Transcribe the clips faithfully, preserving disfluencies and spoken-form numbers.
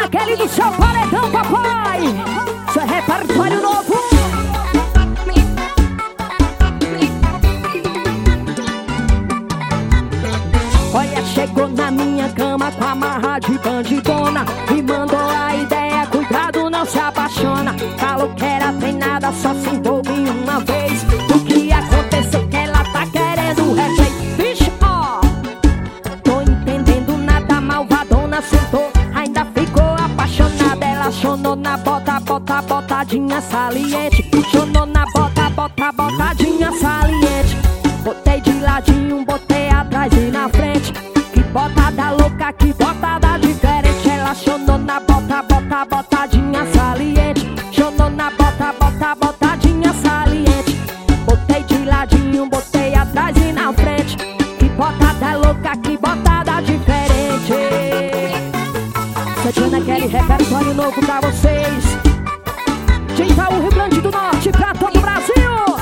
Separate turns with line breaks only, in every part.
Kelly do seu paredão, papai. Isso é repertório novo. Olha, chegou na minha cama com a marra de bandidona e mandou a ideia, cuidado, não se apaixona. Falou que era treinada, só se envolve uma vez. O que aconteceu que ela tá querendo replay. Vixe, ó, tô entendendo nada, malvadona sentou, ainda ficou apaixonada. Ela chonou na bota, bota, botadinha saliente. Chonou na bota, bota, botadinha saliente. Botei de ladinho, botei atrás e na frente. Que botada louca, que botada diferente. Ela chonou na bota, bota, botadinha saliente. Chonou na bota, bota, botadinha saliente. Botei de ladinho, botei atrás e na frente. Que botada louca, que botada diferente. Sediana Kelly, repertório novo pra vocês. De Itaú, Rio Grande do Norte, pra todo o Brasil.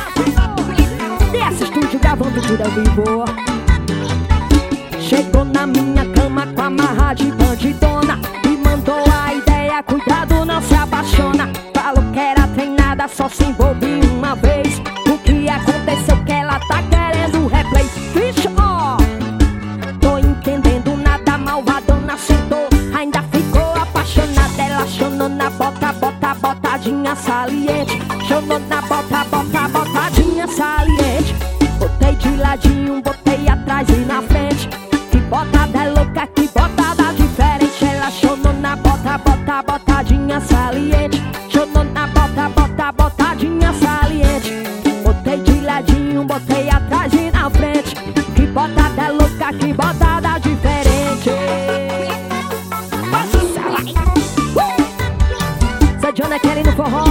Desse estúdio gravando tudo ao vivo. Chegou na minha cama com a marra de bandidona e mandou a ideia, cuidado, não se apaixona. Falou que era treinada, só se envolve uma vez. O que aconteceu que ela tá querendo replay. Vixe, ó, tô entendendo nada, malvadona sentou, ainda ficou apaixonada. Ela chonou na bota, bota, botadinha saliente. Chonou na bota, bota, botadinha saliente. Botei de ladinho, botei atrás e na frente. Que botada louca, que botada diferente. Ela chonou na bota, bota, botadinha saliente. Chonou na bota, bota, botadinha saliente. Botei de ladinho, botei atrás e na frente. Que botada louca, que botada diferente. Uh! Sediana Kelly no forró.